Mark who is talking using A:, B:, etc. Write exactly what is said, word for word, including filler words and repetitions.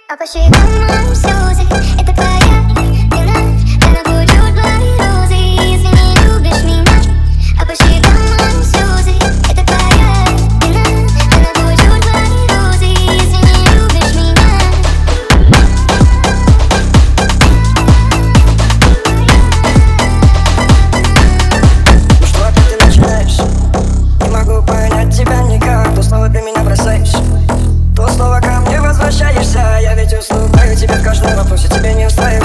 A: А по щекам моим слезы, это твоя вина. Рано будут твои розы, если не любишь меня. А по щекам моим слезы, это твоя вина. Рано будут твои розы, если не любишь меня.
B: Ну что опять ты начинаешь? Не могу понять тебя никак. То снова ты меня бросаешь, то снова ко мне возвращаешься. Я ведь уступаю тебе в каждом вопросе, тебе не устраивает.